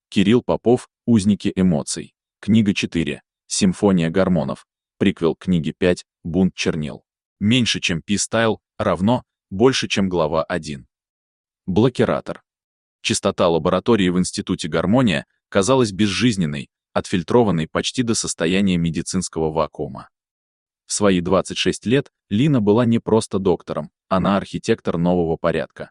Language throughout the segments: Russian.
Кирилл Попов, «Узники эмоций». Книга 4. Симфония гормонов. Приквел к книге 5. Бунт чернил. Меньше, чем P-Style, равно больше, чем глава 1. Блокиратор. Чистота лаборатории в Институте Гармония казалась безжизненной, отфильтрованной почти до состояния медицинского вакуума. В свои 26 лет Лина была не просто доктором, она архитектор нового порядка.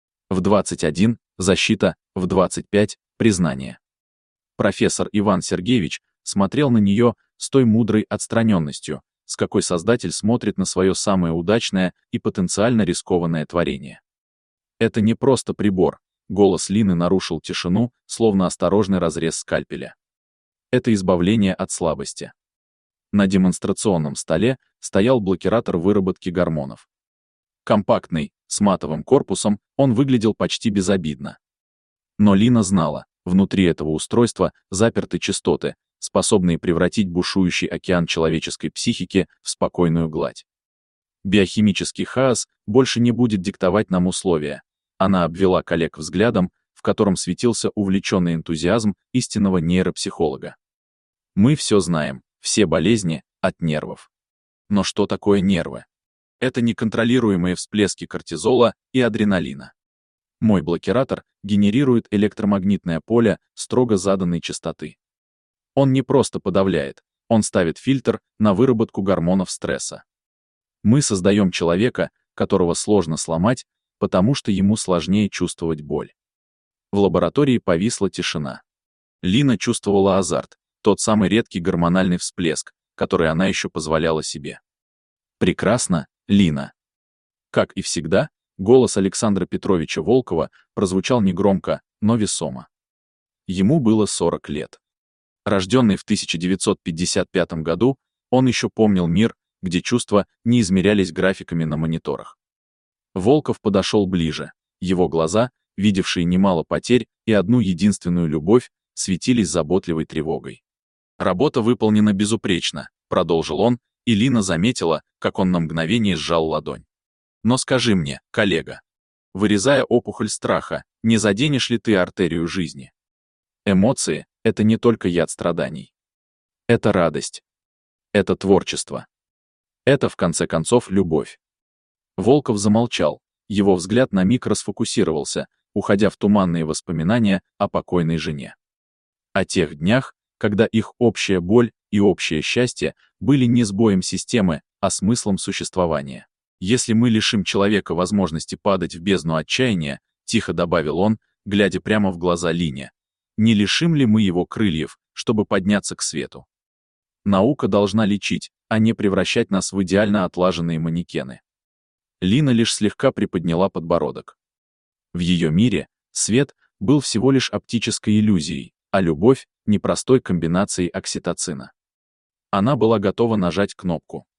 В 21 – защита, в 25 – признание. Профессор Иван Сергеевич смотрел на нее с той мудрой отстраненностью, с какой создатель смотрит на свое самое удачное и потенциально рискованное творение. Это не просто прибор, голос Лины нарушил тишину, словно осторожный разрез скальпеля. Это избавление от слабости. На демонстрационном столе стоял блокиратор выработки гормонов. Компактный, с матовым корпусом, он выглядел почти безобидно. Но Лина знала, внутри этого устройства заперты частоты, способные превратить бушующий океан человеческой психики в спокойную гладь. Биохимический хаос больше не будет диктовать нам условия. Она обвела коллег взглядом, в котором светился увлеченный энтузиазм истинного нейропсихолога. Мы все знаем, все болезни от нервов. Но что такое нервы? Это неконтролируемые всплески кортизола и адреналина. Мой блокиратор генерирует электромагнитное поле строго заданной частоты. Он не просто подавляет, он ставит фильтр на выработку гормонов стресса. Мы создаем человека, которого сложно сломать, потому что ему сложнее чувствовать боль. В лаборатории повисла тишина. Лина чувствовала азарт, тот самый редкий гормональный всплеск, который она еще позволяла себе. Прекрасно, Лина. Как и всегда, голос Александра Петровича Волкова прозвучал негромко, но весомо. Ему было 40 лет. Рожденный в 1955 году, он еще помнил мир, где чувства не измерялись графиками на мониторах. Волков подошел ближе, его глаза, видевшие немало потерь и одну единственную любовь, светились заботливой тревогой. «Работа выполнена безупречно», — продолжил он, и Лина заметила, как он на мгновение сжал ладонь. «Но скажи мне, коллега, вырезая опухоль страха, не заденешь ли ты артерию жизни? Эмоции — это не только яд страданий. Это радость. Это творчество. Это, в конце концов, любовь». Волков замолчал, его взгляд на миг расфокусировался, уходя в туманные воспоминания о покойной жене. О тех днях, когда их общая боль и общее счастье были не сбоем системы, а смыслом существования. «Если мы лишим человека возможности падать в бездну отчаяния», тихо добавил он, глядя прямо в глаза Лине, «не лишим ли мы его крыльев, чтобы подняться к свету? Наука должна лечить, а не превращать нас в идеально отлаженные манекены». Лина лишь слегка приподняла подбородок. В ее мире свет был всего лишь оптической иллюзией, а любовь — непростой комбинацией окситоцина. Она была готова нажать кнопку.